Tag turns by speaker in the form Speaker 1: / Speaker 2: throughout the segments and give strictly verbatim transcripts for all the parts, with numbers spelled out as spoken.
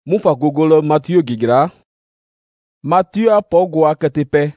Speaker 1: Mufa gogolo Matthieu gigira. Matthieu a pogo a ketepe.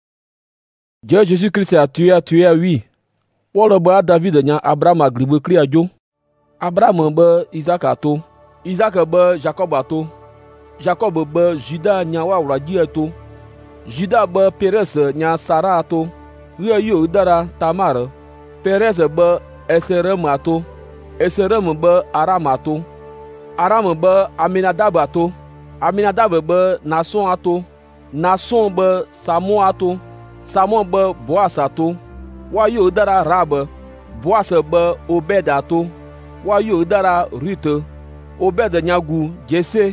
Speaker 1: Dieu Jésus-Christ a tué a tué a oui. Wolo ba David nya Abraham a gribe kri ajo. Abraham ba Isaac ato. Isaac ba Jacob ato. Jacob ba Juda nya wa wraji ato. Juda ba Perez nya Sarah ato. Ria yo dara Tamar. Perez ba Esrom ato. Esrom ba Aram ato. Aram ba Aminadab ato. Aminadab ba Nason ato. Nason ba Samon ato. Samon ba Boas ato. Wa yo dara Rab. Boas ba Obed ato. Wa yo dara Ruth. Obed nyagu Jesse.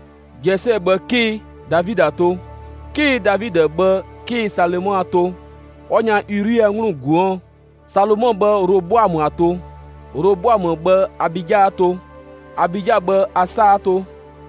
Speaker 1: Jesse ba Ki David ato. Ki David ba Ki Salomon ato. Onya Uria ngunu guon. Salomon ba Roboam ato. Roboam ba Abijah ato. Abijah ba Asa ato.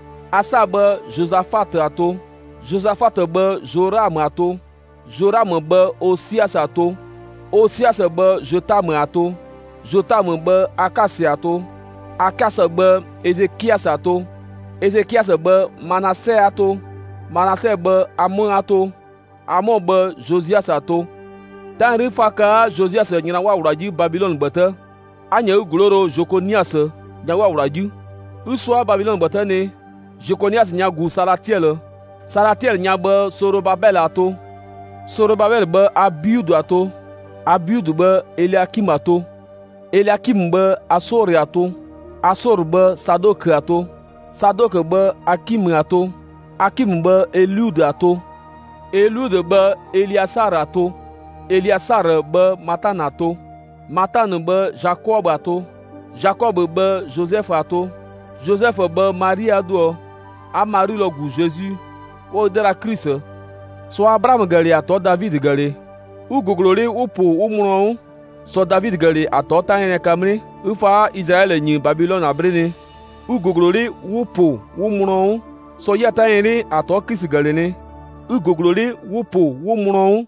Speaker 1: Asa ba Josaphat ato. Josaphat ba Joram ato. Joram ba Osias ato. Osias ba Jotam ato. Jotam ba Akas ato. Akas ba Ezekias ato. Ezekias ba Manasseh ato. Manasseh ba Amon ato. Amon ba Josias ato. Dan rifaka Josias nyina wa wuraji Babylon bata. Anya uguloro Jokonias nya wa wuraji. Uswa Babylon bata ne. Jokonias nya gu Salatiel. Salatiel nya ba Sorobabel ato. Sorobabel ba Abiud ato. Abiud ba Eliakim ato. Eliakim ba Asor ato. Asor ba Sadok ato. Sadok ba Akim ato. Akim ba Eliud ato. Eliud ba Eliasar ato. Eliasar ba Matan ato. Matan ba Jacob ato. Jacob ba Joseph ato. Joseph ba Maria do. A Marie logu Jésus. O dera Christ. So Abraham gari ato David gari. U goglori upo umron. So David gari ato tanyene kamri. Ufa Israel nyi Babylon abrene. U goglori upo umron. So yatanyene ato Christ gari ne. U goglori upo umron.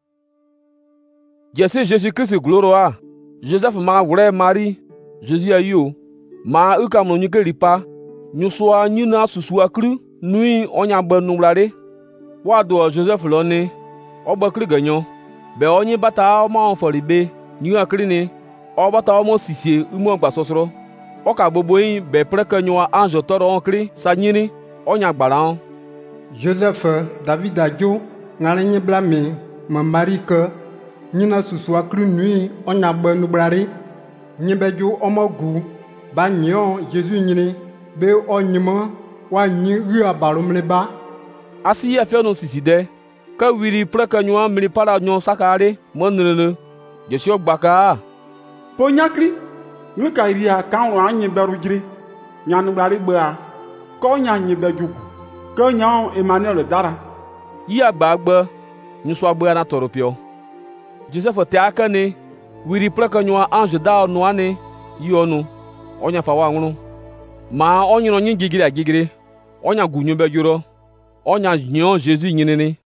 Speaker 1: Jesse Jésus-Christ gloroa. Joseph ma wure Marie. Jésus ayo. Ma ukam no nyike ripa. Nyuswa nyina susua kru. Nui onya ba numlare. Wado Joseph lone. Oba kri ganyo. Be onye bata o ma onforibe. Nyu akri ne. O bata o mo sisie umo gba sosoro. O ka gbogbo yin be prekanyo anjo toro onkri sanyini. Onya gbara on.
Speaker 2: Joseph David ajo ngale nyi blame ma Marie ke nyina susua kru nui onya ba nubrare. Nyibejo omogu ba nyo Jésus nyini be onyimo wa nyi ri abalumleba.
Speaker 1: Asi ya fe no siside ka wiri prekanyo amri para nyo sakare monrele Jesu gbaka
Speaker 3: po nyakri nyu ka ria kan wa anyi beru jiri nyanu blari gba ko nya nyi bejugu ko nya Emmanuel dara
Speaker 1: yi agbagba nyu so agba na toropio Joseph te akane wiri prekanyo ange da no ane yi onu onya fa wa nwuru ma onyi no nyi gigiri agigiri onya gunyu bejuro onya nyo Jésus nyinene